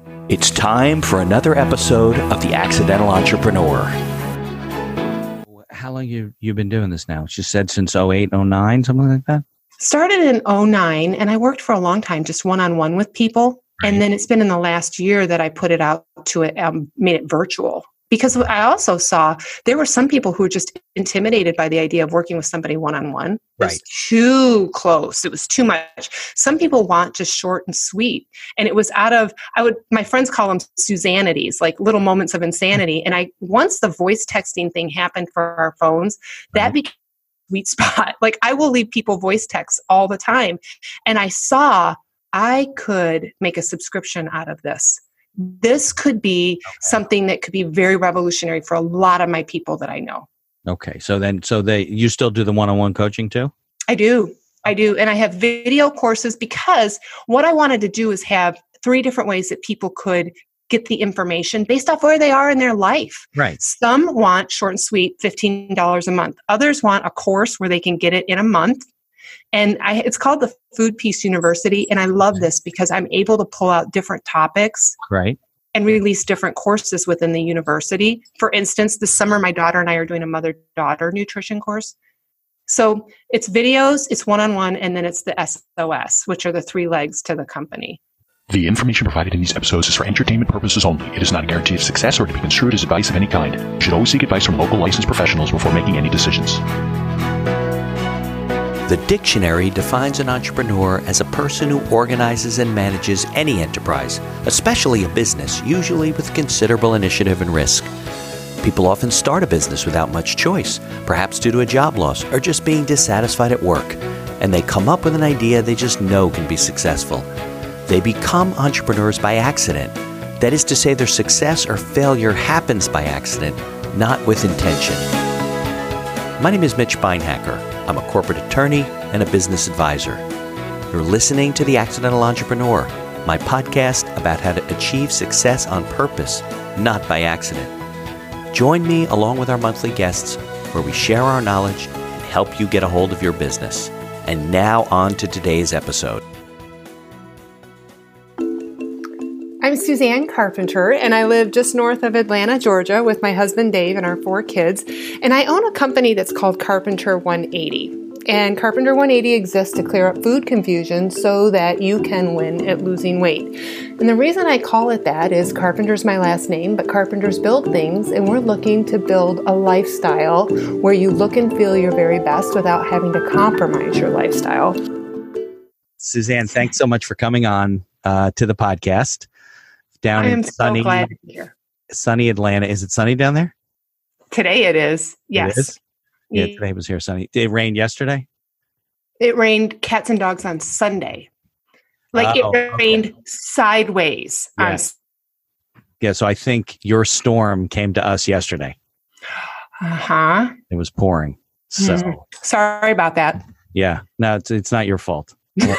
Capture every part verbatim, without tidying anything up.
It's time for another episode of The Accidental Entrepreneur. How long you you been doing this now? She said since oh eight, oh nine, something like that? Started in oh nine, and I worked for a long time, just one-on-one with people. Right. And then it's been in the last year that I put it out to it, um, made it virtual. Because I also saw there were some people who were just intimidated by the idea of working with somebody one-on-one. It was Right. too close. It was too much. Some people want just short and sweet. And it was out of, I would, my friends call them Suzanities, like little moments of insanity. And I, once the voice texting thing happened for our phones, that Right. became a sweet spot. Like I will leave people voice texts all the time. And I saw I could make a subscription out of this. This could be okay. something that could be very revolutionary for a lot of my people that I know. Okay. So then, so they, you still do the one-on-one coaching too? I do. I do. And I have video courses because what I wanted to do is have three different ways that people could get the information based off where they are in their life. Right. Some want short and sweet, fifteen dollars a month. Others want a course where they can get it in a month. And I, it's called the Food Peace University. And I love this because I'm able to pull out different topics right. and release different courses within the university. For instance, this summer, my daughter and I are doing a mother-daughter nutrition course. So it's videos, it's one-on-one, and then it's the S O S, which are the three legs to the company. The information provided in these episodes is for entertainment purposes only. It is not a guarantee of success or to be construed as advice of any kind. You should always seek advice from local licensed professionals before making any decisions. The dictionary defines an entrepreneur as a person who organizes and manages any enterprise, especially a business, usually with considerable initiative and risk. People often start a business without much choice, perhaps due to a job loss or just being dissatisfied at work, and they come up with an idea they just know can be successful. They become entrepreneurs by accident. That is to say, their success or failure happens by accident, not with intention. My name is Mitch Beinhacker. I'm a corporate attorney and a business advisor. You're listening to The Accidental Entrepreneur, my podcast about how to achieve success on purpose, not by accident. Join me along with our monthly guests where we share our knowledge and help you get a hold of your business. And now on to today's episode. I'm Suzanne Carpenter, and I live just north of Atlanta, Georgia, with my husband Dave and our four kids. And I own a company that's called Carpenter one eighty. And Carpenter one eighty exists to clear up food confusion so that you can win at losing weight. And the reason I call it that is Carpenter's my last name, but carpenters build things, and we're looking to build a lifestyle where you look and feel your very best without having to compromise your lifestyle. Suzanne, thanks so much for coming on uh, to the podcast. Down I am in sunny, so glad to be here. sunny Atlanta. Is it sunny down there? Today it is. Yes. It is? Yeah, today was here sunny. Did it rain yesterday? It rained cats and dogs on Sunday. Like Oh, it rained okay. sideways. On Yes. Yeah, so I think your storm came to us yesterday. Uh-huh. It was pouring. So, Mm. Sorry about that. yeah, no, it's it's not your fault.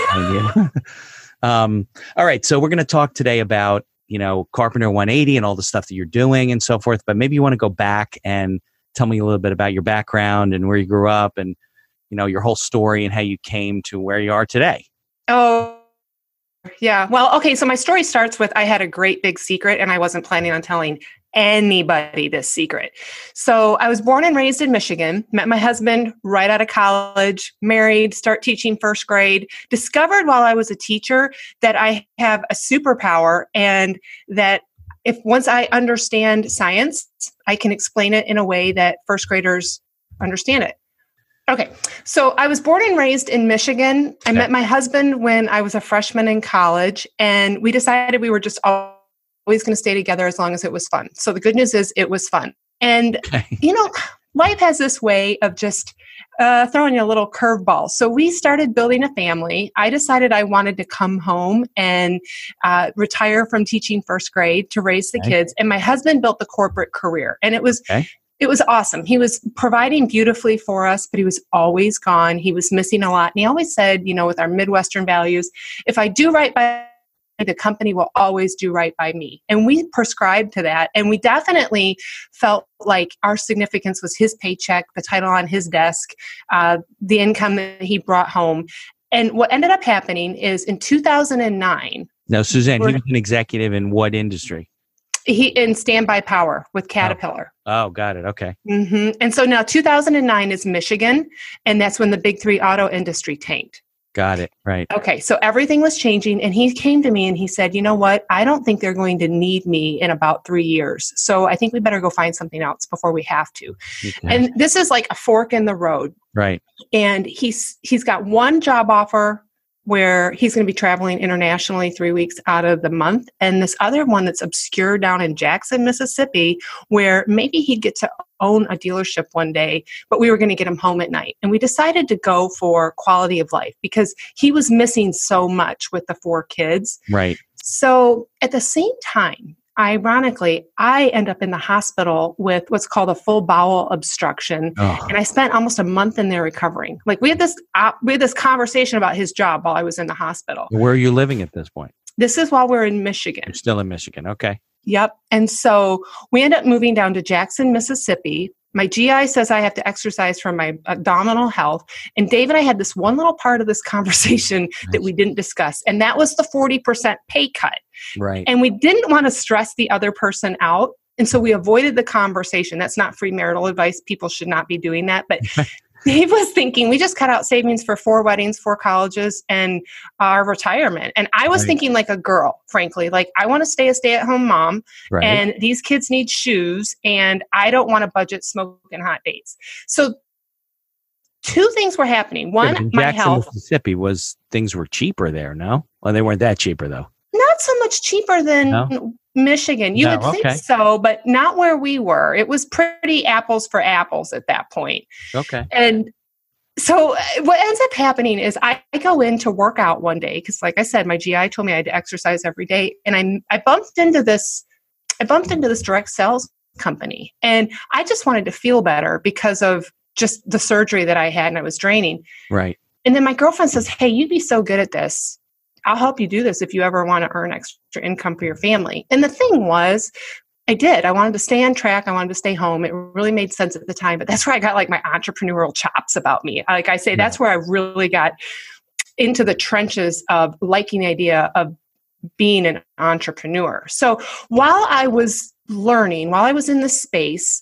um, all right, so we're going to talk today about, you know, Carpenter one eighty and all the stuff that you're doing and so forth. But maybe you want to go back and tell me a little bit about your background and where you grew up and, you know, your whole story and how you came to where you are today. Oh, yeah. Well, okay. So my story starts with I had a great big secret and I wasn't planning on telling anybody this secret. So I was born and raised in Michigan, met my husband right out of college, married, start teaching first grade, discovered while I was a teacher that I have a superpower and that if once I understand science, I can explain it in a way that first graders understand it. Okay. So I was born and raised in Michigan. I met my husband when I was a freshman in college, and we decided we were just always going to stay together as long as it was fun. So the good news is it was fun. And, Okay. you know, life has this way of just uh, throwing you a little curveball. So we started building a family. I decided I wanted to come home and uh, retire from teaching first grade to raise the Okay. kids. And my husband built the corporate career. And it was Okay. it was awesome. He was providing beautifully for us, but he was always gone. He was missing a lot. And he always said, you know, with our Midwestern values, if I do right by the company will always do right by me. And we prescribed to that. And we definitely felt like our significance was his paycheck, the title on his desk, uh, the income that he brought home. And what ended up happening is in two thousand nine, Now, Suzanne, he was an executive in what industry? He in standby power with Caterpillar. Oh, oh got it. Okay. Mm-hmm. And so now two thousand nine is Michigan, and that's when the big three auto industry tanked. Got it. Right. Okay. So everything was changing, and he came to me and he said, you know what? I don't think they're going to need me in about three years. So I think we better go find something else before we have to. Okay. And this is like a fork in the road. Right. And he's he's got one job offer where he's going to be traveling internationally three weeks out of the month. And this other one that's obscure down in Jackson, Mississippi, where maybe he'd get to own a dealership one day, but we were going to get him home at night. And we decided to go for quality of life because he was missing so much with the four kids. Right. So at the same time, ironically, I end up in the hospital with what's called a full bowel obstruction. Oh. And I spent almost a month in there recovering. Like we had this, uh, we had this conversation about his job while I was in the hospital. Where are you living at this point? This is while we're in Michigan. You're still in Michigan. Okay. Yep. And so we end up moving down to Jackson, Mississippi. My G I says I have to exercise for my abdominal health. And Dave and I had this one little part of this conversation nice. that we didn't discuss. And that was the forty percent pay cut. Right. And we didn't want to stress the other person out. And so we avoided the conversation. That's not free marital advice. People should not be doing that. But Dave was thinking, we just cut out savings for four weddings, four colleges, and our retirement. And I was right. thinking like a girl, frankly, like I want to stay a stay-at-home mom, right. and these kids need shoes, and I don't want to budget smoking hot dates. So two things were happening. One, yeah, my Jackson, health. Mississippi was things were cheaper there, no? Well, they weren't that cheaper though. Not so much cheaper than no? Michigan. You no, would think okay. so, but not where we were. It was pretty apples for apples at that point. Okay. And so what ends up happening is I go in to work out one day because, like I said, my G I told me I had to exercise every day, and I I bumped into this I bumped into this direct sales company, and I just wanted to feel better because of just the surgery that I had, and I was draining. Right. And then my girlfriend says, "Hey, you'd be so good at this. I'll help you do this if you ever want to earn extra income for your family." And the thing was, I did. I wanted to stay on track. I wanted to stay home. It really made sense at the time, but that's where I got like my entrepreneurial chops about me. Like I say, that's where I really got into the trenches of liking the idea of being an entrepreneur. So while I was learning, while I was in this space,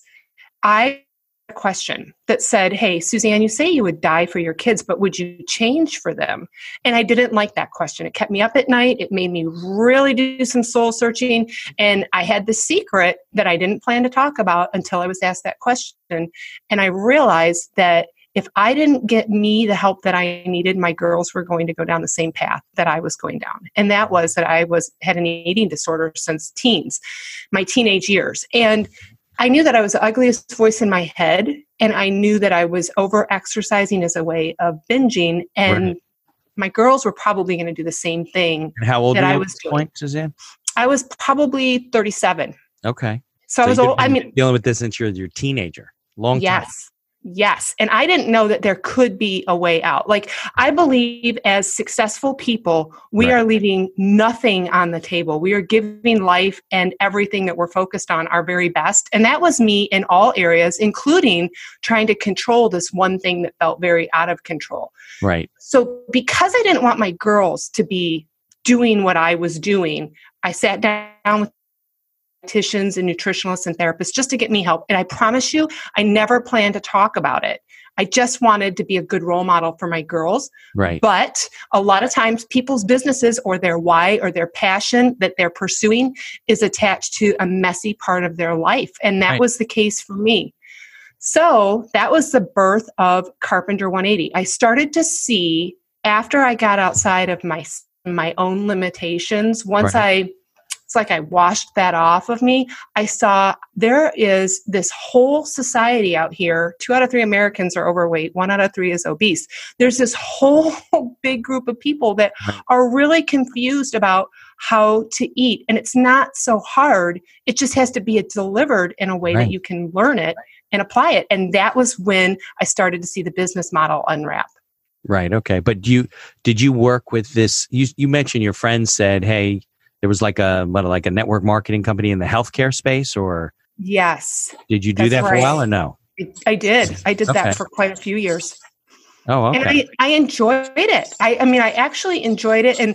I a question that said, "Hey, Suzanne, you say you would die for your kids, but would you change for them?" And I didn't like that question. It kept me up at night. It made me really do some soul searching. And I had the secret that I didn't plan to talk about until I was asked that question. And I realized that if I didn't get me the help that I needed, my girls were going to go down the same path that I was going down. And that was that I was had an eating disorder since teens, my teenage years. And I knew that I was the ugliest voice in my head, and I knew that I was over-exercising as a way of binging, and right. my girls were probably going to do the same thing. And how old that were you I at was this doing. point, Suzanne? I was probably thirty-seven. Okay. So, so I was old. I mean, dealing with this since you're your teenager. Long yes. time. Yes. And I didn't know that there could be a way out. Like, I believe as successful people, we right. are leaving nothing on the table. We are giving life and everything that we're focused on our very best. And that was me in all areas, including trying to control this one thing that felt very out of control. Right. So because I didn't want my girls to be doing what I was doing, I sat down with dietitians and nutritionists and therapists just to get me help. And I promise you, I never planned to talk about it. I just wanted to be a good role model for my girls. Right. But a lot of times people's businesses or their why or their passion that they're pursuing is attached to a messy part of their life. And that right. was the case for me. So that was the birth of Carpenter one eighty. I started to see after I got outside of my, my own limitations, once right. I It's like I washed that off of me. I saw there is this whole society out here. Two out of three Americans are overweight. One out of three is obese. There's this whole big group of people that are really confused about how to eat. And it's not so hard. It just has to be delivered in a way right. that you can learn it and apply it. And that was when I started to see the business model unwrap. Right. Okay. But do you, did you work with this? You, you mentioned your friend said, hey, there was like a what, like a network marketing company in the healthcare space, or yes, did you do that right. for a while or no? I did. I did okay. that for quite a few years. Oh, okay. And I, I enjoyed it. I, I mean, I actually enjoyed it. And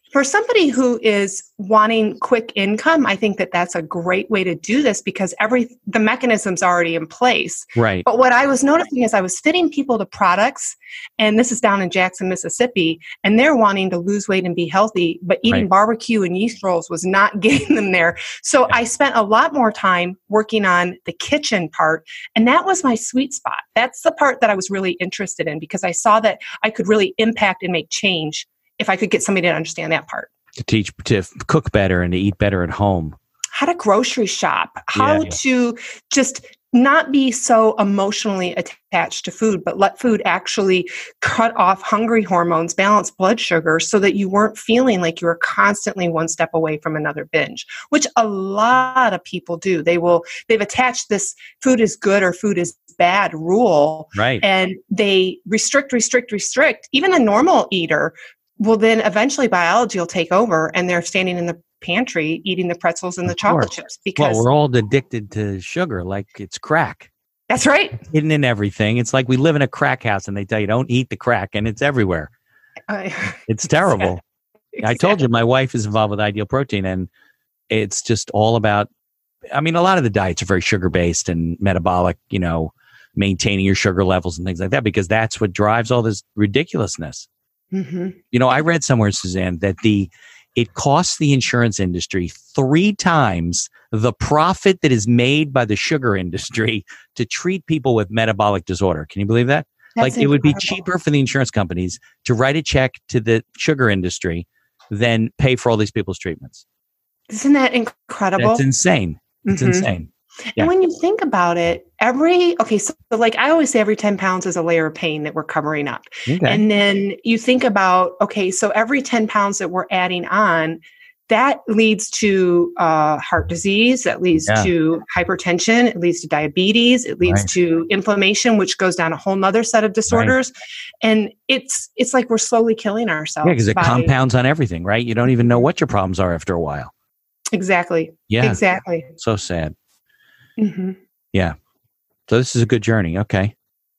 For somebody who is wanting quick income, I think that that's a great way to do this because every the mechanism's already in place. Right. But what I was noticing is I was fitting people to products, and this is down in Jackson, Mississippi, and they're wanting to lose weight and be healthy, but eating Right. barbecue and yeast rolls was not getting them there. So Yeah. I spent a lot more time working on the kitchen part, and that was my sweet spot. That's the part that I was really interested in because I saw that I could really impact and make change if I could get somebody to understand that part. To teach to f- cook better and to eat better at home. How to grocery shop, how Yeah, yeah. to just not be so emotionally attached to food, but let food actually cut off hungry hormones, balance blood sugar so that you weren't feeling like you were constantly one step away from another binge, which a lot of people do. They will, they've attached this food is good or food is bad rule, Right. and they restrict, restrict, restrict. Even a normal eater will then eventually biology will take over and they're standing in the pantry eating the pretzels and the Of chocolate course. chips because Well, we're all addicted to sugar like it's crack. that's right. Hidden in everything. It's like we live in a crack house and they tell you don't eat the crack and it's everywhere. I- It's terrible. I told you my wife is involved with Ideal Protein and it's just all about, I mean, a lot of the diets are very sugar based and metabolic, you know, maintaining your sugar levels and things like that because that's what drives all this ridiculousness. Mhm. You know, I read somewhere, Suzanne, that the it costs the insurance industry three times the profit that is made by the sugar industry to treat people with metabolic disorder. Can you believe that? That's like it would be incredible. cheaper for the insurance companies to write a check to the sugar industry than pay for all these people's treatments. Isn't that incredible? That's insane. It's Mhm. insane. Yeah. And when you think about it, every, okay, so like I always say, every ten pounds is a layer of pain that we're covering up. Okay. And then you think about, okay, so every ten pounds that we're adding on, that leads to uh, heart disease, that leads Yeah. to hypertension, it leads to diabetes, it leads Right. to inflammation, which goes down a whole nother set of disorders. And it's it's like we're slowly killing ourselves. Yeah, because it by- compounds on everything, right? You don't even know what your problems are after a while. Exactly. Yeah. Exactly. So sad. hmm Yeah. So this is a good journey. Okay.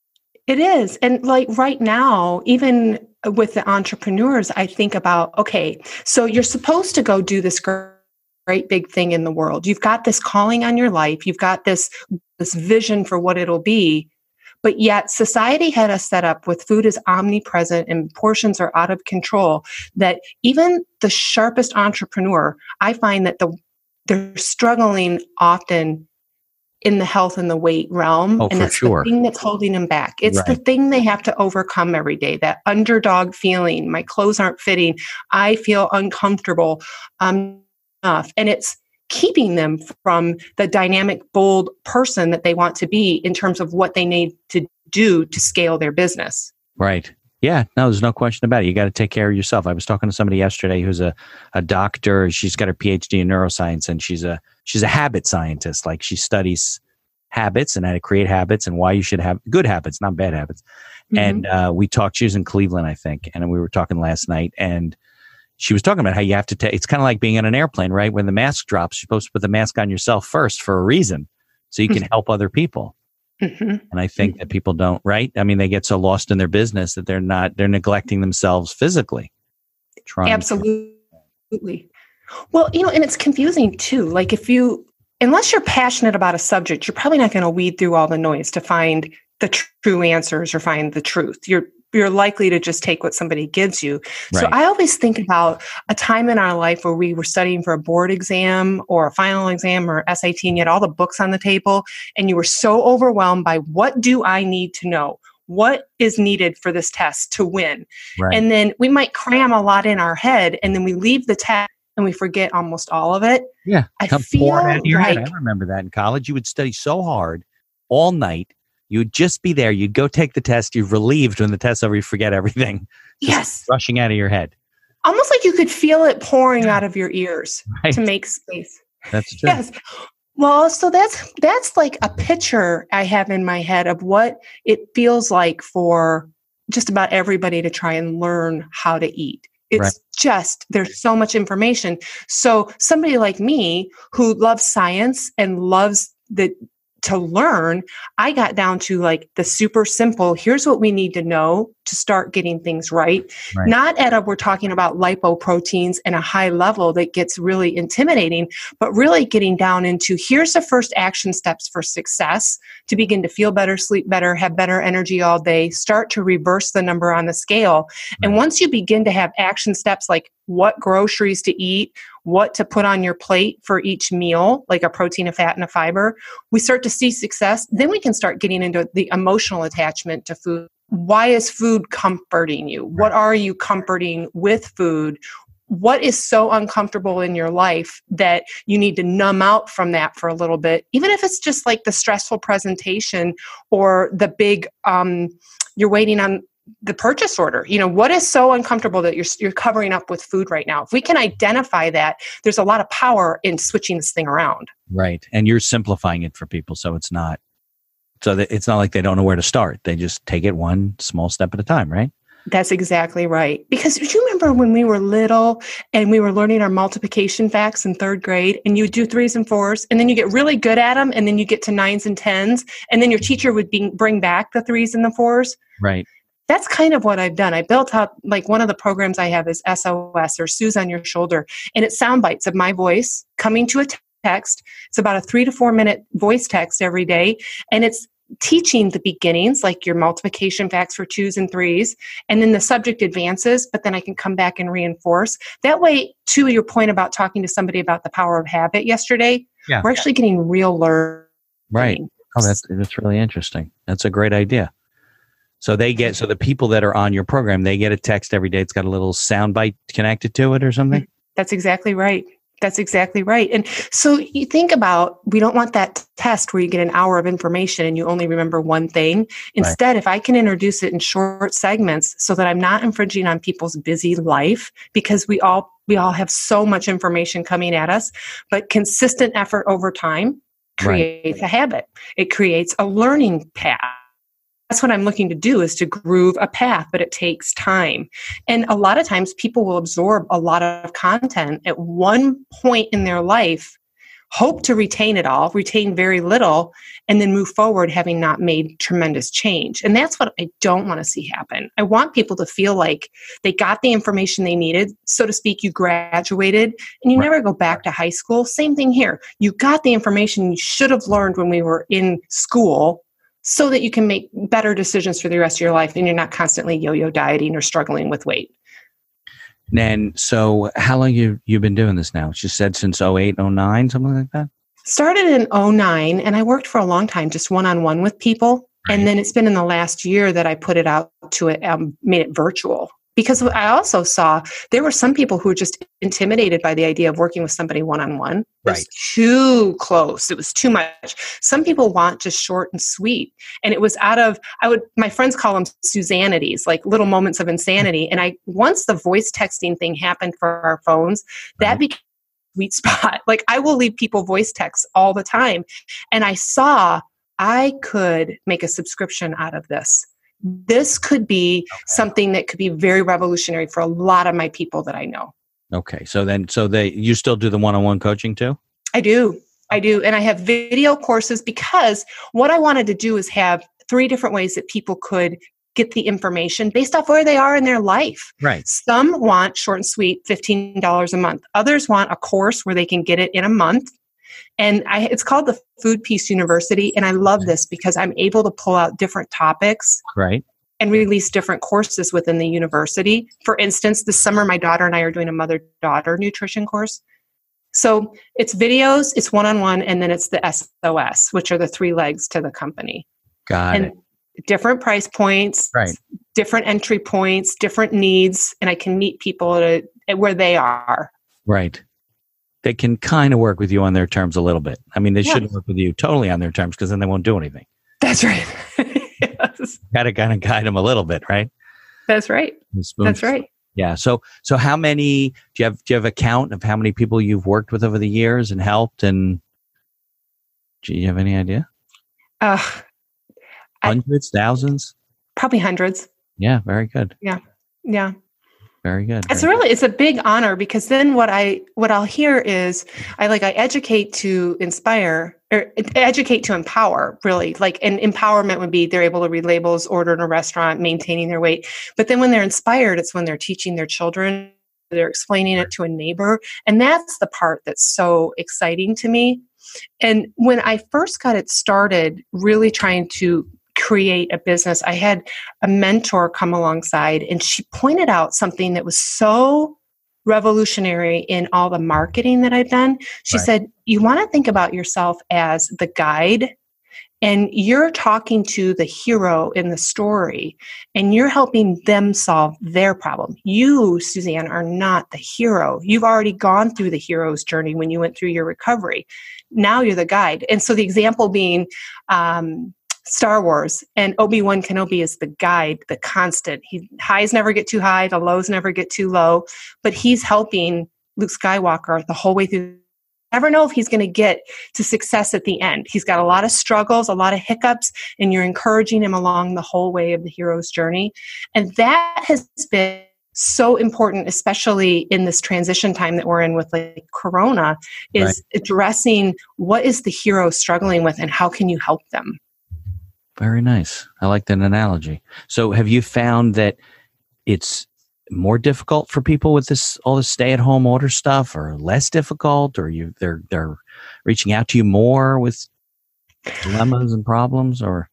It is. And like right now, even with the entrepreneurs, I think about, okay, so you're supposed to go do this gr- great big thing in the world. You've got this calling on your life. You've got this, this vision for what it'll be. But yet society had us set up with food is omnipresent and portions are out of control that even the sharpest entrepreneur, I find that the they're struggling often in the health and the weight realm. Oh, and for that's sure. the thing that's holding them back. It's the Right. thing they have to overcome every day, that underdog feeling. My clothes aren't fitting. I feel uncomfortable um, enough. And it's keeping them from the dynamic, bold person that they want to be in terms of what they need to do to scale their business. Right. Yeah. No, there's no question about it. You got to take care of yourself. I was talking to somebody yesterday who's a, a doctor. She's got her P H D in neuroscience and she's a she's a habit scientist. Like she studies habits and how to create habits and why you should have good habits, not bad habits. Mhm. And uh, we talked, she was in Cleveland, I think. And we were talking last night and she was talking about how you have to take, it's kind of like being on an airplane, right? When the mask drops, you're supposed to put the mask on yourself first for a reason so you can help other people. Mhm. And I think that people don't, right? I mean, they get so lost in their business that they're not, they're neglecting themselves physically. Trying to- Absolutely. Well, you know, and it's confusing too. Like if you, unless you're passionate about a subject, you're probably not going to weed through all the noise to find the tr- true answers or find the truth. You're you're likely to just take what somebody gives you. So Right. I always think about a time in our life where we were studying for a board exam or a final exam or S A T and you had all the books on the table and you were so overwhelmed by what do I need to know? What is needed for this test to win? Right. And then we might cram a lot in our head and then we leave the test and we forget almost all of it. yeah. I Come feel pouring out of your head. like- I remember that in college. You would study so hard all night. You would just be there. You'd go take the test. You're relieved when the test's over. You forget everything. Just Yes. rushing out of your head. Almost like you could feel it pouring out of your ears Right. to make space. That's true. Yes. Well, so that's that's like a picture I have in my head of what it feels like for just about everybody to try and learn how to eat. It's Right. just there's so much information. So somebody like me who loves science and loves the to learn, I got down to like the super simple, here's what we need to know to start getting things right. Right. Not at a, we're talking about lipoproteins and a high level that gets really intimidating, but really getting down into here's the first action steps for success to begin to feel better, sleep better, have better energy all day, start to reverse the number on the scale. Right. And once you begin to have action steps like what groceries to eat, what to put on your plate for each meal, like a protein, a fat, and a fiber, we start to see success. Then we can start getting into the emotional attachment to food. Why is food comforting you? What are you comforting with food? What is so uncomfortable in your life that you need to numb out from that for a little bit? Even if it's just like the stressful presentation or the big, um, you're waiting on the purchase order. You know, what is so uncomfortable that you're you're covering up with food right now? If we can identify that, there's a lot of power in switching this thing around. Right. And you're simplifying it for people. So it's not, so that it's not like they don't know where to start. They just take it one small step at a time, right? That's exactly right. Because do you remember when we were little and we were learning our multiplication facts in third grade and you would do threes and fours and then you get really good at them and then you get to nines and tens and then your teacher would be, bring back the threes and the fours? Right. That's kind of what I've done. I built up, like one of the programs I have is S O S or Sue's on Your Shoulder. And it's sound bites of my voice coming to a text. It's about a three to four minute voice text every day. And it's teaching the beginnings, like your multiplication facts for twos and threes. And then the subject advances, but then I can come back and reinforce. That way, to your point about talking to somebody about the power of habit yesterday, yeah. we're actually getting real learning. Right. Oh, that's, that's really interesting. That's a great idea. So they get, so the people that are on your program, they get a text every day. It's got a little sound bite connected to it or something? That's exactly right. That's exactly right. And so you think about, we don't want that test where you get an hour of information and you only remember one thing. Instead, right. if I can introduce it in short segments so that I'm not infringing on people's busy life, because we all, we all have so much information coming at us, but consistent effort over time creates right. a habit. It creates a learning path. That's what I'm looking to do, is to groove a path, but it takes time. And a lot of times people will absorb a lot of content at one point in their life, hope to retain it all, retain very little, and then move forward having not made tremendous change. And that's what I don't want to see happen. I want people to feel like they got the information they needed, so to speak. You graduated and you right. never go back to high school. Same thing here. You got the information you should have learned when we were in school, so that you can make better decisions for the rest of your life and you're not constantly yo-yo dieting or struggling with weight. And so how long you you've been doing this now? She said since oh eight, oh nine, something like that? Started in oh nine, and I worked for a long time, just one-on-one with people. Right. And then it's been in the last year that I put it out to it, um, made it virtual. Because I also saw there were some people who were just intimidated by the idea of working with somebody one-on-one. It right. was too close. It was too much. Some people want just short and sweet. And it was out of, I would, my friends call them Suzanities, like little moments of insanity. And I, once the voice texting thing happened for our phones, that right. became a sweet spot. Like I will leave people voice texts all the time. And I saw I could make a subscription out of this. This could be okay. something that could be very revolutionary for a lot of my people that I know. Okay. So then, so they, you still do the one-on-one coaching too? I do. I do. And I have video courses, because what I wanted to do is have three different ways that people could get the information based off where they are in their life. Right. Some want short and sweet, fifteen dollars a month. Others want a course where they can get it in a month. And I, it's called the Food Peace University. And I love this because I'm able to pull out different topics right. and release different courses within the university. For instance, this summer, my daughter and I are doing a mother-daughter nutrition course. So it's videos, it's one-on-one, and then it's the S O S, which are the three legs to the company. Got and it. Different price points, right. different entry points, different needs, and I can meet people at, at where they are. Right. They can kind of work with you on their terms a little bit. I mean, they yeah. shouldn't work with you totally on their terms, because then they won't do anything. That's right. Yes. Got to kind of guide them a little bit, right? That's right. That's right. Yeah. So, so how many, do you have, do you have a count of how many people you've worked with over the years and helped? And do you have any idea? Uh, Hundreds, I, thousands? Probably hundreds. Yeah. Very good. Yeah. Yeah. Very good. It's very really, good. it's a big honor, because then what I, what I'll hear is I like, I educate to inspire, or educate to empower, really. Like, and empowerment would be they're able to read labels, order in a restaurant, maintaining their weight. But then when they're inspired, it's when they're teaching their children, they're explaining it to a neighbor. And that's the part that's so exciting to me. And when I first got it started, really trying to create a business, I had a mentor come alongside, and she pointed out something that was so revolutionary in all the marketing that I've done. She right. said, you want to think about yourself as the guide, and you're talking to the hero in the story, and you're helping them solve their problem. You, Suzanne, are not the hero. You've already gone through the hero's journey when you went through your recovery. Now you're the guide. And so the example being um, Star Wars, and Obi-Wan Kenobi is the guide, the constant. He highs never get too high, the lows never get too low, but he's helping Luke Skywalker the whole way through. Never know if he's going to get to success at the end. He's got a lot of struggles, a lot of hiccups, and you're encouraging him along the whole way of the hero's journey. And that has been so important, especially in this transition time that we're in with like Corona, is right. addressing what is the hero struggling with and how can you help them? Very nice. I like that analogy. So have you found that it's more difficult for people with this, all this stay-at-home order stuff, or less difficult, or you they're they're reaching out to you more with dilemmas and problems? Or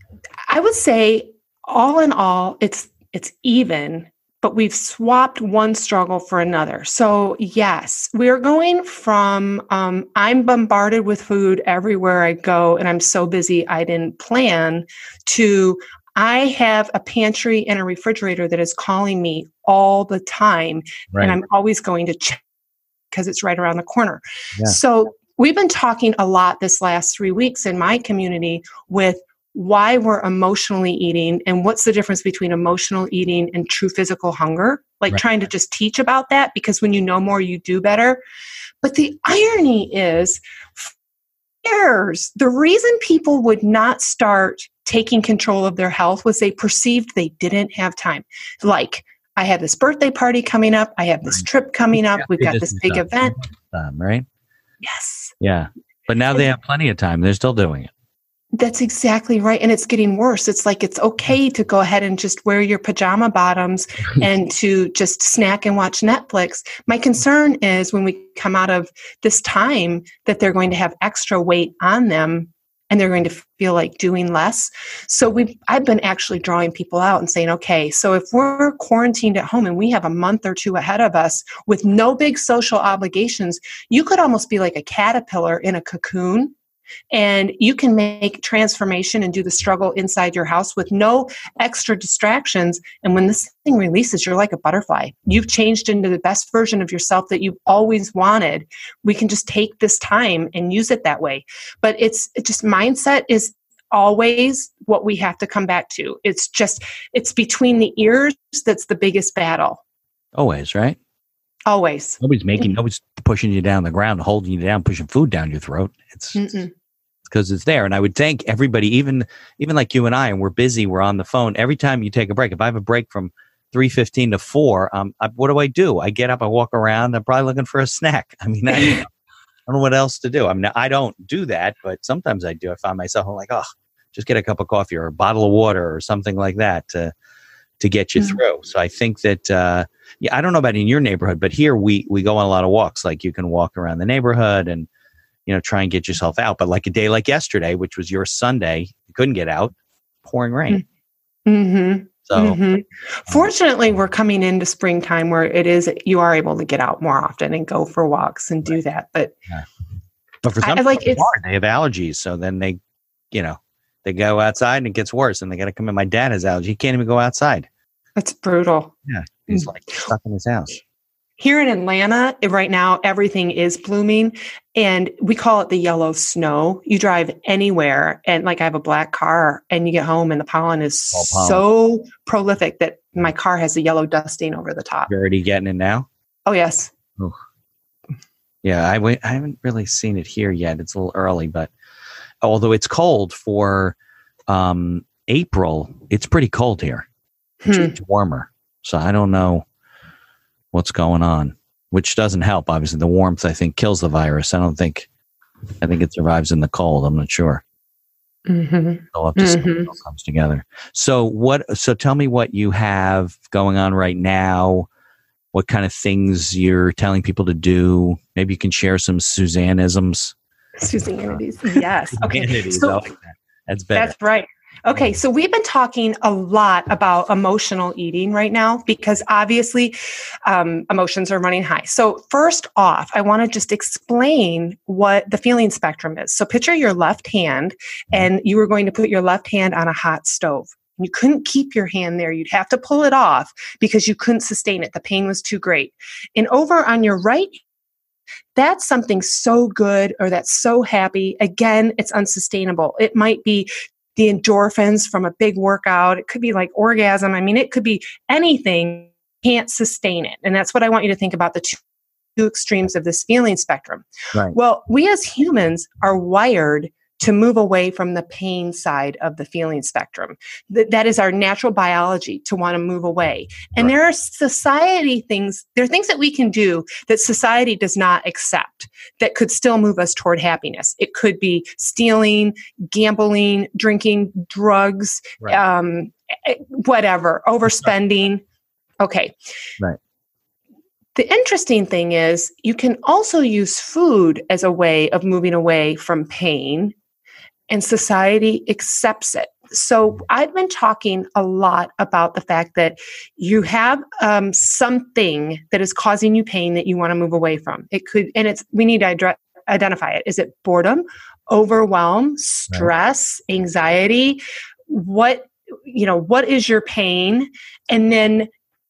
I would say all in all, it's it's even, but we've swapped one struggle for another. So yes, we're going from um, I'm bombarded with food everywhere I go, and I'm so busy I didn't plan, to I have a pantry and a refrigerator that is calling me all the time, right. and I'm always going to check because it's right around the corner. Yeah. So we've been talking a lot this last three weeks in my community with why we're emotionally eating and what's the difference between emotional eating and true physical hunger, like right. trying to just teach about that, because when you know more, you do better. But the irony is, years, the reason people would not start taking control of their health was they perceived they didn't have time. Like, I have this birthday party coming up. I have this trip coming up. We've got this big event. Um, right? Yes. Yeah. But now they have plenty of time. They're still doing it. That's exactly right. And it's getting worse. It's like, it's okay to go ahead and just wear your pajama bottoms and to just snack and watch Netflix. My concern is when we come out of this time that they're going to have extra weight on them and they're going to feel like doing less. So we've, I've been actually drawing people out and saying, okay, so if we're quarantined at home and we have a month or two ahead of us with no big social obligations, you could almost be like a caterpillar in a cocoon. And you can make transformation and do the struggle inside your house with no extra distractions. And when this thing releases, you're like a butterfly. You've changed into the best version of yourself that you've always wanted. We can just take this time and use it that way. But it's it just mindset is always what we have to come back to. It's just, it's between the ears that's the biggest battle. Always, right? Always. Nobody's making, nobody's pushing you down the ground, holding you down, pushing food down your throat. It's because it's there. And I would think everybody, even even like you and I, and we're busy, we're on the phone. Every time you take a break, if I have a break from three fifteen to four, um, I, what do I do? I get up, I walk around, I'm probably looking for a snack. I mean, I, I don't know what else to do. I mean, I don't do that, but sometimes I do. I find myself, I'm like, oh, just get a cup of coffee or a bottle of water or something like that to to get you mm-hmm. through. So I think that, uh, yeah, I don't know about in your neighborhood, but here we we go on a lot of walks. Like you can walk around the neighborhood and, you know, try and get yourself out. But like a day like yesterday, which was your Sunday, you couldn't get out, pouring rain. Mm-hmm. So mm-hmm. fortunately, we're coming into springtime where it is, you are able to get out more often and go for walks and do right. that. But, yeah. but for some I, like people, it's, they have allergies. So then they, you know, they go outside and it gets worse and they got to come in. My dad has allergies. He can't even go outside. That's brutal. Yeah. He's like stuck in his house. Here in Atlanta, right now, everything is blooming and we call it the yellow snow. You drive anywhere and like I have a black car and you get home and the pollen is pollen. so prolific that my car has a yellow dusting over the top. You're already getting it now? Oh, yes. Ooh. Yeah, I, w- I haven't really seen it here yet. It's a little early, but although it's cold for um, April, it's pretty cold here. It's, hmm. it's warmer. So I don't know what's going on, which doesn't help. Obviously, the warmth, I think, kills the virus. I don't think I think it survives in the cold. I'm not sure. Mm-hmm. I'll have to see Mm-hmm. how it all comes together. So what? So tell me what you have going on right now. What kind of things you're telling people to do? Maybe you can share some Suzanneisms. Suzannities. Yes. Okay. Suzannities, So I like that. That's better. that's right. Okay, so we've been talking a lot about emotional eating right now because obviously um, emotions are running high. So first off, I want to just explain what the feeling spectrum is. So picture your left hand and you were going to put your left hand on a hot stove. You couldn't keep your hand there. You'd have to pull it off because you couldn't sustain it. The pain was too great. And over on your right, that's something so good or that's so happy. Again, it's unsustainable. It might be the endorphins from a big workout. It could be like orgasm. I mean, it could be anything. Can't sustain it. And that's what I want you to think about, the two, two extremes of this feeling spectrum. Right. Well, we as humans are wired to move away from the pain side of the feeling spectrum. Th- that is our natural biology, to want to move away. And Right. there are society things, there are things that we can do that society does not accept that could still move us toward happiness. It could be stealing, gambling, drinking, drugs, Right. um, eh, whatever, overspending. Okay. Right. The interesting thing is you can also use food as a way of moving away from pain, and society accepts it. So I've been talking a lot about the fact that you have um, something that is causing you pain that you want to move away from. It could, and it's, we need to idre- identify it. Is it boredom, overwhelm, stress, right. anxiety? What, you know, what is your pain? And then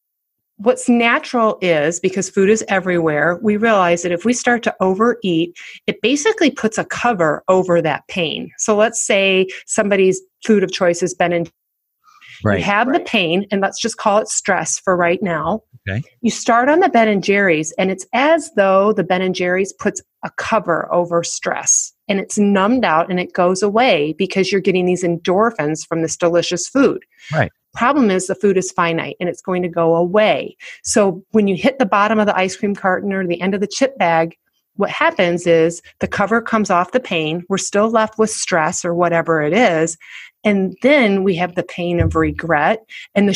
what's natural is, because food is everywhere, we realize that if we start to overeat, it basically puts a cover over that pain. So let's say somebody's food of choice has been in, Right. you have right. the pain, and let's just call it stress for right now. Okay. You start on the Ben and Jerry's, and it's as though the Ben and Jerry's puts a cover over stress, and it's numbed out and it goes away because you're getting these endorphins from this delicious food. Right. Problem is the food is finite and it's going to go away. So when you hit the bottom of the ice cream carton or the end of the chip bag, what happens is the cover comes off the pain. We're still left with stress or whatever it is. And then we have the pain of regret and the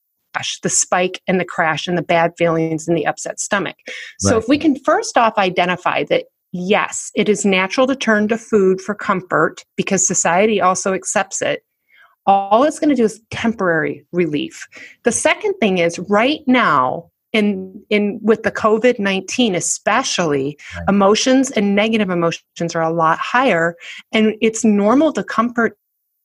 sh- the spike and the crash and the bad feelings and the upset stomach. So Right. if we can first off identify that, yes, it is natural to turn to food for comfort because society also accepts it. All it's going to do is temporary relief. The second thing is right now, in in with the COVID nineteen especially, Right. emotions and negative emotions are a lot higher, and it's normal to comfort.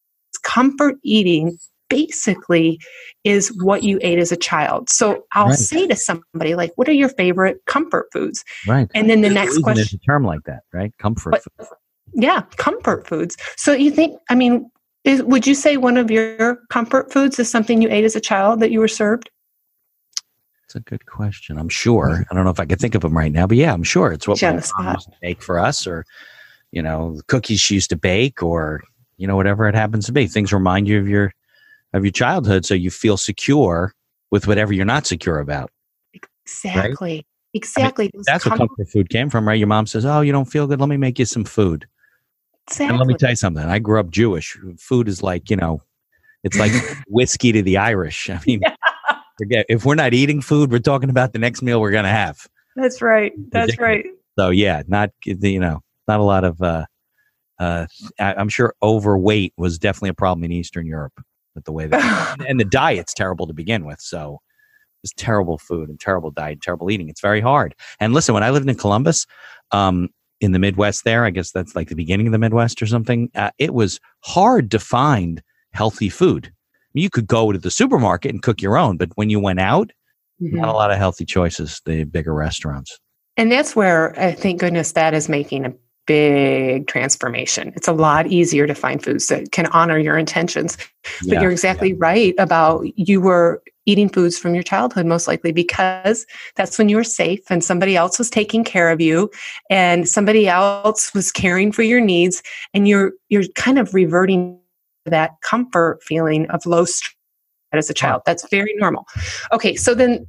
Comfort eating basically is what you ate as a child. So I'll Right. say to somebody like, "What are your favorite comfort foods?" Right. And then the There's a next reason question, there's a term like that, right? Comfort But- food. yeah, comfort foods. So you think, I mean, is, would you say one of your comfort foods is something you ate as a child that you were served? It's a good question. I'm sure. I don't know if I could think of them right now, but yeah, I'm sure it's what Put you my on the mom spot. used to bake for us, or you know, the cookies she used to bake, or you know, whatever it happens to be. Things remind you of your of your childhood, so you feel secure with whatever you're not secure about. Exactly. Exactly. Those That's where com- comfort food came from, right? Your mom says, "Oh, you don't feel good. Let me make you some food." exactly. And let me tell you something. I grew up Jewish. Food is like, you know, it's like whiskey to the Irish. I mean, forget if we're not eating food, we're talking about the next meal we're going to have. That's right. That's right. So yeah, not you know, not a lot of. Uh, uh, I, I'm sure overweight was definitely a problem in Eastern Europe with the way that, and the diet's terrible to begin with. So it's terrible food and terrible diet, terrible eating. It's very hard. And listen, when I lived in Columbus, um, in the Midwest, there, I guess that's like the beginning of the Midwest or something. Uh, it was hard to find healthy food. I mean, you could go to the supermarket and cook your own, but when you went out, Mhm. not a lot of healthy choices. The bigger restaurants. And that's where, uh, thank goodness, that is making a big transformation. It's a lot easier to find foods that can honor your intentions. But Yeah, you're exactly right about you were eating foods from your childhood, most likely because that's when you were safe and somebody else was taking care of you and somebody else was caring for your needs. And you're you're kind of reverting to that comfort feeling of low stress as a child. That's very normal. Okay, so then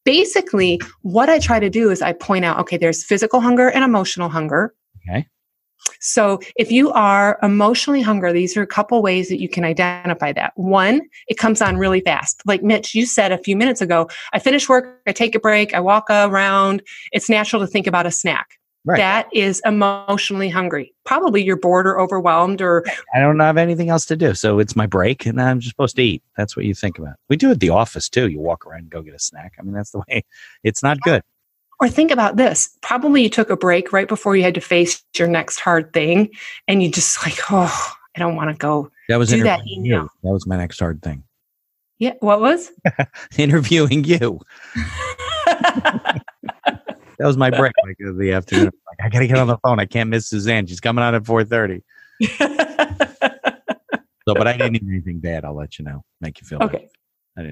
basically what I try to do is I point out, okay, there's physical hunger and emotional hunger. Okay. So if you are emotionally hungry, these are a couple ways that you can identify that. One, it comes on really fast. Like Mitch, you said a few minutes ago, I finish work, I take a break, I walk around. It's natural to think about a snack. Right. That is emotionally hungry. Probably you're bored or overwhelmed or... I don't have anything else to do. So it's my break and I'm just supposed to eat. That's what you think about. We do it at the office too. You walk around and go get a snack. I mean, that's the way. It's not good. Or think about this. Probably you took a break right before you had to face your next hard thing. And you just like, oh, I don't want to go that was do that. You. That was my next hard thing. Yeah. What was? Interviewing you. That was my break, like of the afternoon. Like, I gotta get on the phone. I can't miss Suzanne. She's coming on at four thirty. So, but I didn't eat anything bad. I'll let you know. Make you feel okay. Better. I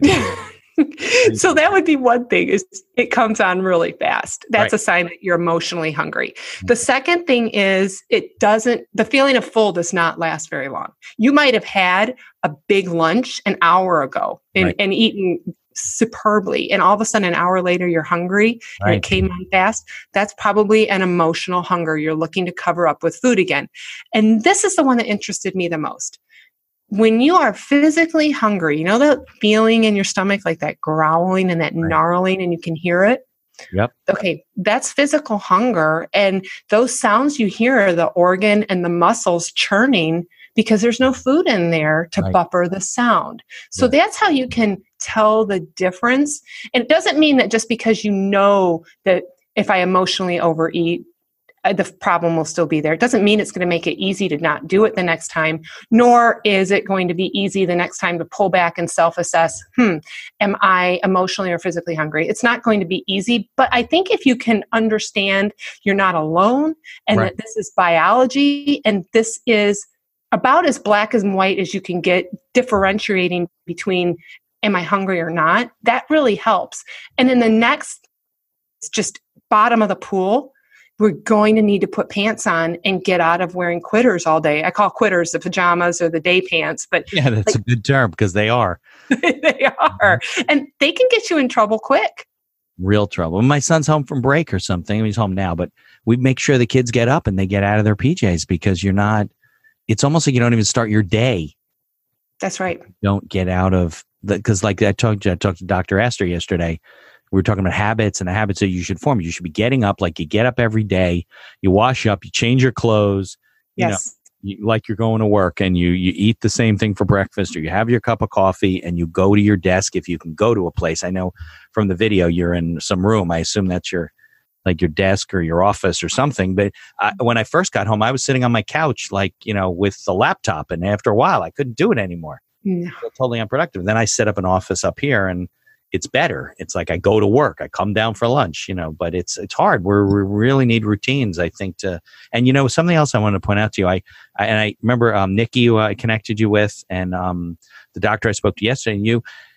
didn't. So that would be one thing. Is it comes on really fast. That's right. a sign that you're emotionally hungry. The second thing is it doesn't. The feeling of full does not last very long. You might have had a big lunch an hour ago and, right. and eaten superbly, and all of a sudden an hour later you're hungry and right. it came on fast. That's probably an emotional hunger. You're looking to cover up with food again. And this is the one that interested me the most. When you are physically hungry, you know that feeling in your stomach, like that growling and that right. gnarling, and you can hear it? Yep. Okay, that's physical hunger. And those sounds you hear are the organ and the muscles churning because there's no food in there to right. buffer the sound. So yeah. that's how you can tell the difference. And it doesn't mean that just because you know that if I emotionally overeat, the problem will still be there. It doesn't mean it's going to make it easy to not do it the next time, nor is it going to be easy the next time to pull back and self-assess, hmm, am I emotionally or physically hungry? It's not going to be easy, but I think if you can understand you're not alone and right. that this is biology and this is about as black and white as you can get, differentiating between am I hungry or not, that really helps. And then the next, it's just bottom of the pool, we're going to need to put pants on and get out of wearing quitters all day. I call quitters the pajamas or the day pants, but yeah, that's like, a good term because they are. They are. And they can get you in trouble quick. Real trouble. When my son's home from break or something, he's home now, but we make sure the kids get up and they get out of their P Js because you're not, it's almost like you don't even start your day. That's right. Don't get out of the, because like I talked to, I talked to Doctor Astor yesterday. We were talking about habits and the habits that you should form. You should be getting up like you get up every day. You wash up, you change your clothes, you yes. know, you, like you're going to work, and you you eat the same thing for breakfast, or you have your cup of coffee and you go to your desk if you can go to a place. I know from the video you're in some room. I assume that's your like your desk or your office or something. But I, when I first got home, I was sitting on my couch, like, you know, with the laptop. And after a while, I couldn't do it anymore. Yeah. So totally unproductive. Then I set up an office up here and it's better. It's like I go to work, I come down for lunch, you know, but it's it's hard. We're, we really need routines, I think, to, and you know, something else I want to point out to you. I, I and I remember um, Nikki, who I connected you with, and um, the doctor I spoke to yesterday, and you,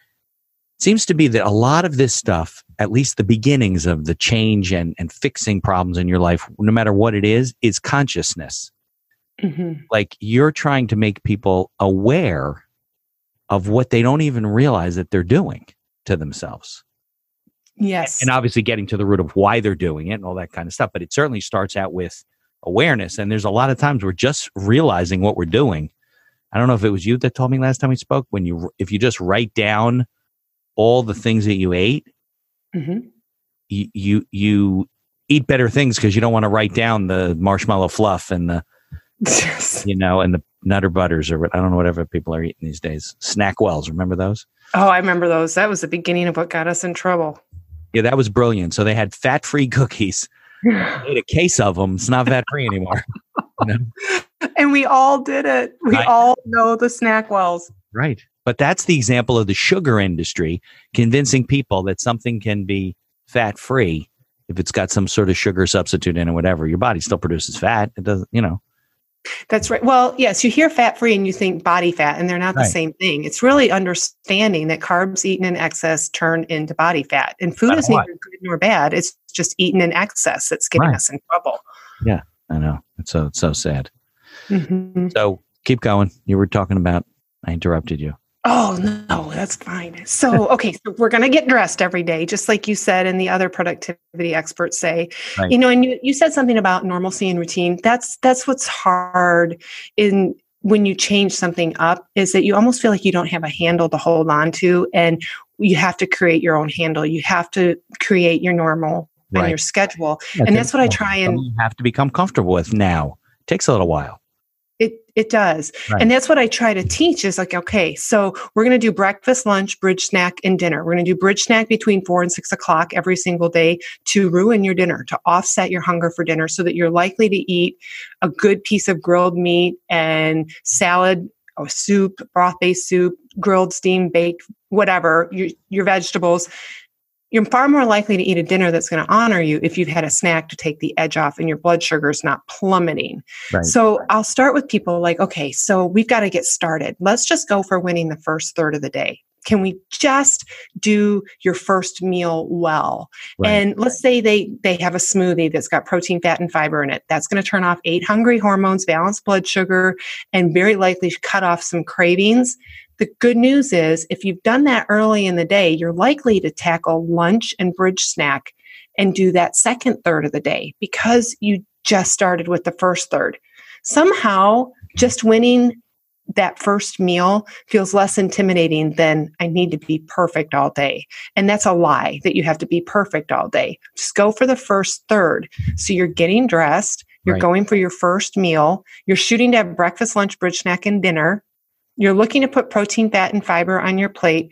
it seems to be that a lot of this stuff, at least the beginnings of the change and, and fixing problems in your life, no matter what it is, is consciousness. Mm-hmm. Like you're trying to make people aware of what they don't even realize that they're doing to themselves. Yes. And obviously getting to the root of why they're doing it and all that kind of stuff. But it certainly starts out with awareness. And there's a lot of times we're just realizing what we're doing. I don't know if it was you that told me last time we spoke, when you, if you just write down all the things that you ate, mm-hmm. you, you, you eat better things because you don't want to write down the marshmallow fluff and the, you know, and the Nutter Butters, or I don't know, whatever people are eating these days. Snack Wells, remember those? Oh, I remember those. That was the beginning of what got us in trouble. Yeah, that was brilliant. So they had fat-free cookies. I ate a case of them. It's not fat-free anymore. You know? And we all did it. We right. all know the Snack Wells. Right. But that's the example of the sugar industry convincing people that something can be fat-free if it's got some sort of sugar substitute in it, whatever. Your body still produces fat. It doesn't, you know. That's right. Well, yes, you hear fat-free and you think body fat, and they're not right. the same thing. It's really understanding that carbs eaten in excess turn into body fat. And food isn't either good nor bad. It's just eaten in excess that's getting right. us in trouble. Yeah, I know. It's so, it's so sad. Mm-hmm. So keep going. You were talking about, I interrupted you. Oh, no, that's fine. So, okay, so we're going to get dressed every day, just like you said, and the other productivity experts say. Right. You know, and you, you said something about normalcy and routine. That's that's what's hard in when you change something up, is that you almost feel like you don't have a handle to hold on to, and you have to create your own handle. You have to create your normal Right. and your schedule. Yeah, and that's what I try and you have to become comfortable with now. It takes a little while. It it does. Right. And that's what I try to teach is like, okay, so we're going to do breakfast, lunch, bridge snack, and dinner. We're going to do bridge snack between four and six o'clock every single day to ruin your dinner, to offset your hunger for dinner so that you're likely to eat a good piece of grilled meat and salad or soup, broth-based soup, grilled, steamed, baked, whatever, your, your vegetables. You're far more likely to eat a dinner that's going to honor you if you've had a snack to take the edge off and your blood sugar is not plummeting. Right. So I'll start with people like, okay, so we've got to get started. Let's just go for winning the first third of the day. Can we just do your first meal well? Right. And let's say they they have a smoothie that's got protein, fat, and fiber in it. That's going to turn off eight hungry hormones, balance blood sugar, and very likely cut off some cravings. The good news is if you've done that early in the day, you're likely to tackle lunch and bridge snack and do that second third of the day because you just started with the first third. Somehow, just winning that first meal feels less intimidating than I need to be perfect all day. And that's a lie that you have to be perfect all day. Just go for the first third. So you're getting dressed, you're Right. going for your first meal, you're shooting to have breakfast, lunch, bridge snack, and dinner. You're looking to put protein, fat, and fiber on your plate.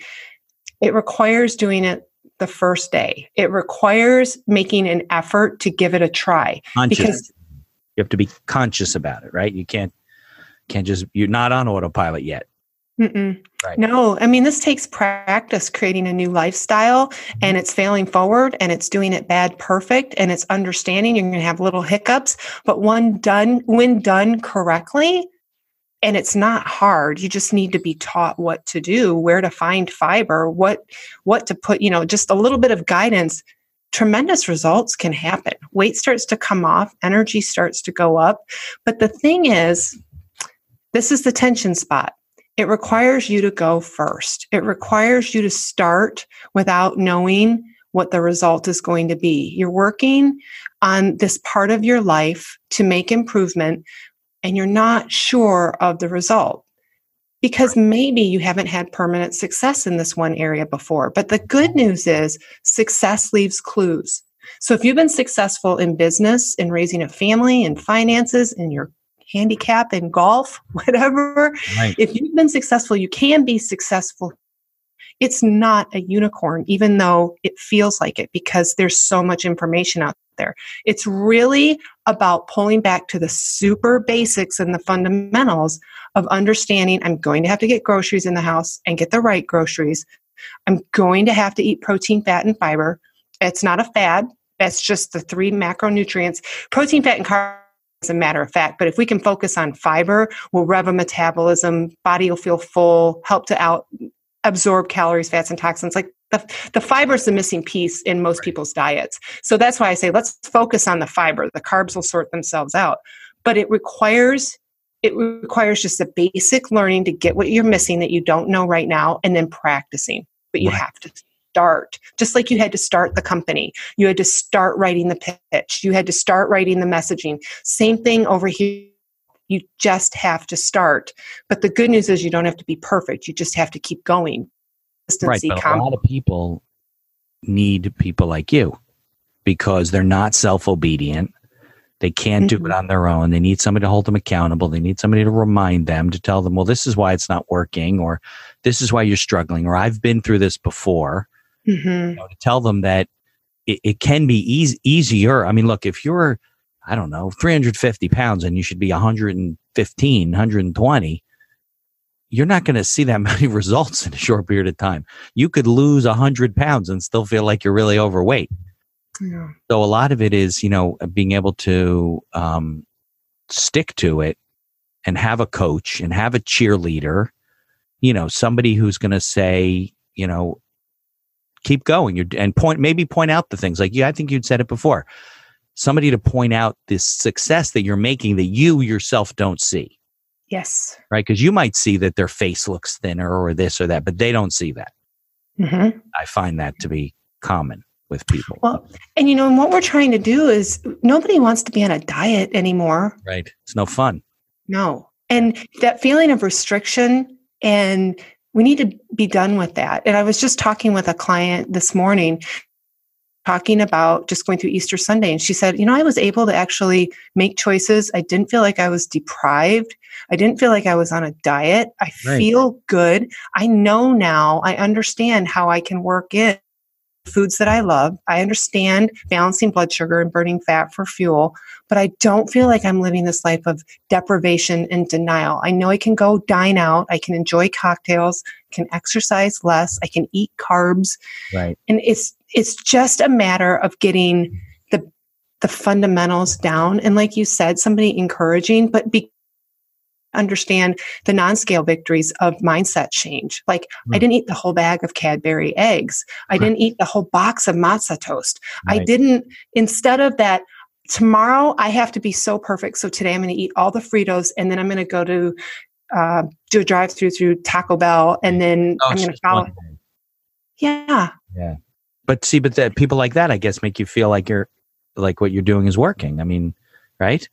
It requires doing it the first day. It requires making an effort to give it a try. Conscious. Because You have to be conscious about it, right? You can't can't just, you're not on autopilot yet. mm-mm. Right. No, I mean, this takes practice creating a new lifestyle, and it's failing forward, and it's doing it bad perfect, and it's understanding you're going to have little hiccups, but one done when done correctly. And it's not hard. You just need to be taught what to do, where to find fiber, what what to put, you know, just a little bit of guidance. Tremendous results can happen. Weight starts to come off, energy starts to go up. But the thing is, this is the tension spot. It requires you to go first. It requires you to start without knowing what the result is going to be. You're working on this part of your life to make improvement, and you're not sure of the result because maybe you haven't had permanent success in this one area before. But the good news is success leaves clues. So if you've been successful in business, in raising a family, in finances, in your handicap, in golf, whatever, Right. if you've been successful, you can be successful. It's not a unicorn, even though it feels like it, because there's so much information out there. It's really about pulling back to the super basics and the fundamentals of understanding I'm going to have to get groceries in the house and get the right groceries. I'm going to have to eat protein, fat, and fiber. It's not a fad. That's just the three macronutrients. Protein, fat, and carbs, as a matter of fact. But if we can focus on fiber, we'll rev a metabolism, body will feel full, help to out absorb calories, fats, and toxins. Like the, the fiber is the missing piece in most people's diets. So that's why I say, let's focus on the fiber. The carbs will sort themselves out, but it requires, it requires just a basic learning to get what you're missing that you don't know right now, and then practicing, but you Right. have to start, just like you had to start the company. You had to start writing the pitch. You had to start writing the messaging. Same thing over here. You just have to start. But the good news is you don't have to be perfect. You just have to keep going. Right. Consistency, But a com- lot of people need people like you because they're not self-obedient. They can't do Mhm. it on their own. They need somebody to hold them accountable. They need somebody to remind them, to tell them, well, this is why it's not working, or this is why you're struggling, or I've been through this before. Mhm. You know, to tell them that it, it can be easy, easier. I mean, look, if you're, I don't know, three hundred fifty pounds and you should be one hundred fifteen, one hundred twenty, you're not going to see that many results in a short period of time. You could lose one hundred pounds and still feel like you're really overweight. Yeah. So a lot of it is, you know, being able to um, stick to it and have a coach and have a cheerleader, you know, somebody who's going to say, you know, keep going. You're, and point, maybe point out the things like, yeah, I think you'd said it before. Somebody to point out this success that you're making that you yourself don't see. Yes. Right? Because you might see that their face looks thinner or this or that, but they don't see that. Mm-hmm. I find that to be common with people. Well, and you know, and what we're trying to do is nobody wants to be on a diet anymore. Right. It's no fun. No. And that feeling of restriction, and we need to be done with that. And I was just talking with a client this morning, talking about just going through Easter Sunday. And she said, you know, I was able to actually make choices. I didn't feel like I was deprived. I didn't feel like I was on a diet. I Right. feel good. I know now, I understand how I can work in foods that I love. I understand balancing blood sugar and burning fat for fuel, but I don't feel like I'm living this life of deprivation and denial. I know I can go dine out. I can enjoy cocktails, can exercise less. I can eat carbs. Right. And it's, it's just a matter of getting the, the fundamentals down. And like you said, somebody encouraging, but be understand the non-scale victories of mindset change. Like Hmm. I didn't eat the whole bag of Cadbury eggs. I didn't eat the whole box of matzah toast. I Right. didn't, instead of that, tomorrow I have to be so perfect. So today I'm going to eat all the Fritos, and then I'm going to go to uh, do a drive-through through Taco Bell, and then Oh, I'm it's going to just follow. one thing. Yeah. Yeah. But see, but that people like that, I guess, make you feel like you're like what you're doing is working. I mean, right?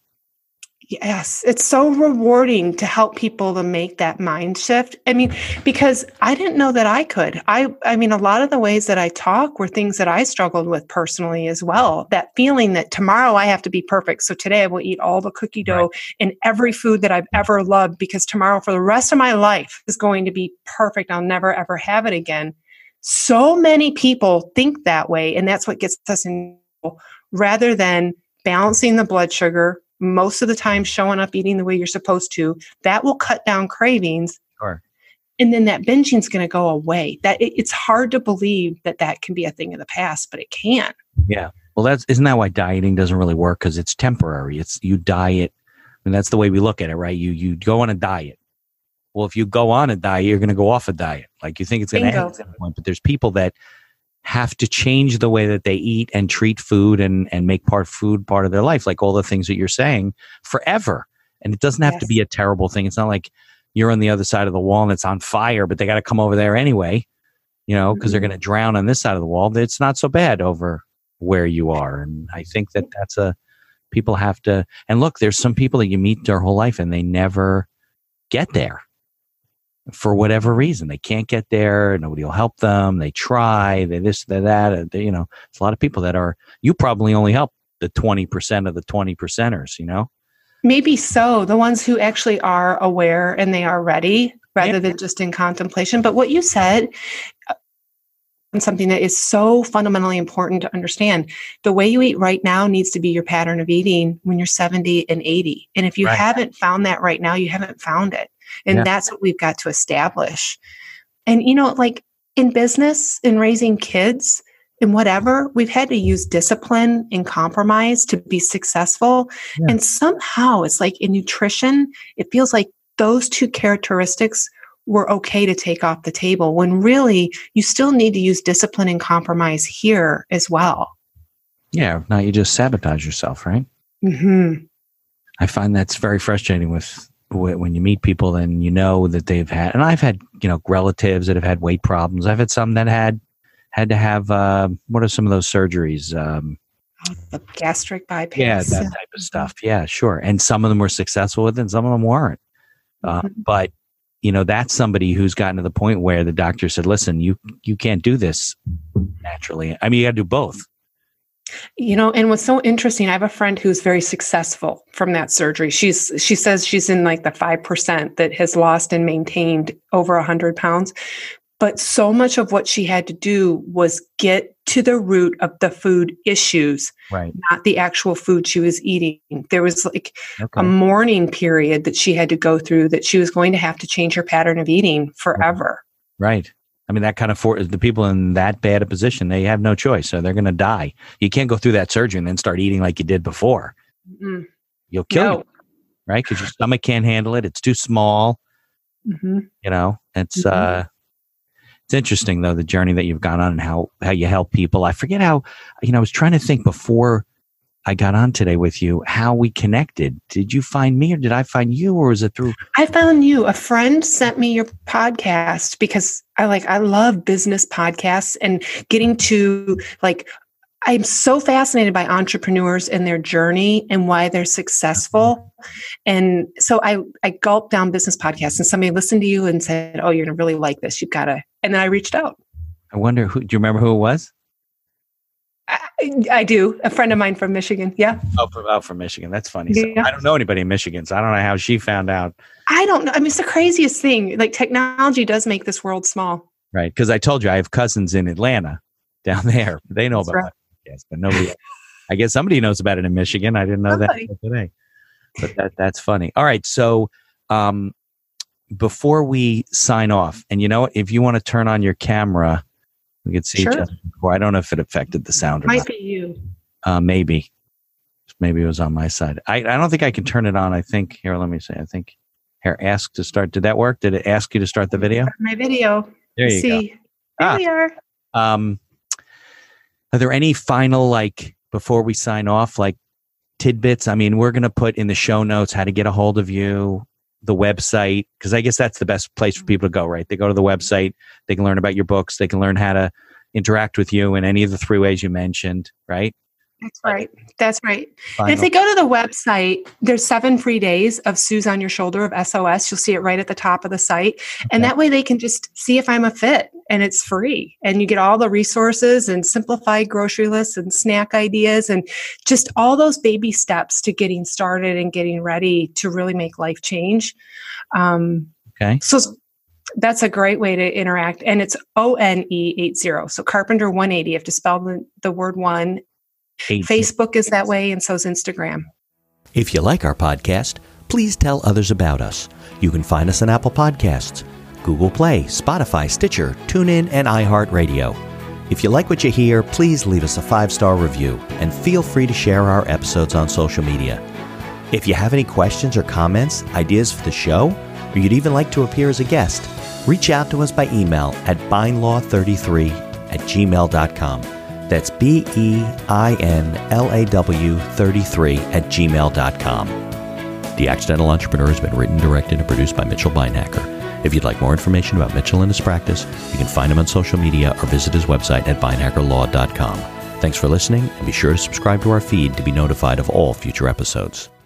Yes, it's so rewarding to help people to make that mind shift. I mean, because I didn't know that I could. I I mean, a lot of the ways that I talk were things that I struggled with personally as well. That feeling that tomorrow I have to be perfect. So today I will eat all the cookie dough Right. and every food that I've ever loved, because tomorrow for the rest of my life is going to be perfect. I'll never ever have it again. So many people think that way, and that's what gets us in trouble, rather than balancing the blood sugar, most of the time showing up eating the way you're supposed to. That will cut down cravings. Sure. And then that binging is going to go away. That it, it's hard to believe that that can be a thing of the past, but it can. Yeah. Well, that's isn't that why dieting doesn't really work? Because it's temporary. It's you diet, and that's the way we look at it, right? You you go on a diet. Well, if you go on a diet, you're going to go off a diet. Like you think it's going to end Bingo. at some point, but there's people that have to change the way that they eat and treat food and, and make part food part of their life, like all the things that you're saying, forever. And it doesn't have to Yes. be a terrible thing. It's not like you're on the other side of the wall and it's on fire, but they got to come over there anyway, you know, because they're Mhm. going to drown on this side of the wall. It's not so bad over where you are. And I think that that's a, people have to, and look, there's some people that you meet their whole life and they never get there. For whatever reason, they can't get there. Nobody will help them. They try. They this, they that. uh, They, you know, it's a lot of people that are. You probably only help the twenty percent of the twenty percenters. You know. Maybe so. The ones who actually are aware and they are ready, rather Yeah. than just in contemplation. But what you said, uh, and something that is so fundamentally important to understand, the way you eat right now needs to be your pattern of eating when you're seventy and eighty. And if you Right. haven't found that right now, you haven't found it. And Yeah. that's what we've got to establish. And, you know, like in business, in raising kids, in whatever, we've had to use discipline and compromise to be successful. Yeah. And somehow it's like in nutrition, it feels like those two characteristics were okay to take off the table, when really you still need to use discipline and compromise here as well. Yeah. Now you just sabotage yourself, right? Hmm. I find that's very frustrating with wh- when you meet people and you know that they've had, and I've had, you know, relatives that have had weight problems. I've had some that had had to have uh, what are some of those surgeries? Um, The gastric bypass. yeah, that type of stuff. Yeah, sure. And some of them were successful with it, and some of them weren't. Uh, Mhm. But you know, that's somebody who's gotten to the point where the doctor said, "Listen, you you can't do this naturally. I mean, you got to do both." You know, and what's so interesting, I have a friend who's very successful from that surgery. She's she says she's in like the five percent that has lost and maintained over one hundred pounds. But so much of what she had to do was get to the root of the food issues, Right. not the actual food she was eating. There was like Okay. a mourning period that she had to go through, that she was going to have to change her pattern of eating forever. Right. I mean, that kind of for the people in that bad a position, they have no choice. So they're going to die. You can't go through that surgery and then start eating like you did before. Mm, You'll kill no. you, right? Because your stomach can't handle it. It's too small. Mhm. You know, it's Mhm. uh, it's interesting though, the journey that you've gone on and how how you help people. I forget how. You know, I was trying to think before I got on today with you, how we connected. Did you find me or did I find you, or was it through? I found you. A friend sent me your podcast because I like, I love business podcasts and getting to like, I'm so fascinated by entrepreneurs and their journey and why they're successful. And so I, I gulped down business podcasts, and somebody listened to you and said, oh, you're going to really like this. You've got to, and then I reached out. I wonder who, do you remember who it was? I, I do. A friend of mine from Michigan. Yeah. Oh, from, oh, from Michigan. That's funny. So Yeah. I don't know anybody in Michigan, so I don't know how she found out. I don't know. I mean, it's the craziest thing. Like technology does make this world small. Right. Because I told you I have cousins in Atlanta down there. They know That's about right. my podcast, but nobody, I guess somebody knows about it in Michigan. I didn't know Somebody. that today. But that, that's funny. All right. So um, before we sign off, and you know what, if you want to turn on your camera, we could see Sure. each other before. I don't know if it affected the sound or Might not. be you. Uh, maybe. Maybe it was on my side. I, I don't think I can turn it on. I think, here, let me see. I think, here, ask to start. Did that work? Did it ask you to start the video? My video. There you See. go. There Ah. we are. Um, are there any final, like, before we sign off, like tidbits? I mean, we're going to put in the show notes how to get a hold of you, the website, because I guess that's the best place for people to go, right? They go to the website, they can learn about your books, they can learn how to interact with you in any of the three ways you mentioned, right? That's right. That's right. And Final. if they go to the website, there's seven free days of Sue's on Your Shoulder of S O S. You'll see it right at the top of the site. And Okay. that way they can just see if I'm a fit, and it's free. And you get all the resources and simplified grocery lists and snack ideas and just all those baby steps to getting started and getting ready to really make life change. Um, Okay. so that's a great way to interact. And it's O N E eighty. So Carpenter one eighty. You have to spell the, the word one. Eight. Facebook is that way, and so is Instagram. If you like our podcast, please tell others about us. You can find us on Apple Podcasts, Google Play, Spotify, Stitcher, TuneIn, and iHeartRadio. If you like what you hear, please leave us a five-star review, and feel free to share our episodes on social media. If you have any questions or comments, ideas for the show, or you'd even like to appear as a guest, reach out to us by email at beinlaw thirty-three at gmail dot com. That's B E I N L A W thirty-three at gmail dot com. The Accidental Entrepreneur has been written, directed, and produced by Mitchell Beinhacker. If you'd like more information about Mitchell and his practice, you can find him on social media or visit his website at beinhacker law dot com. Thanks for listening, and be sure to subscribe to our feed to be notified of all future episodes.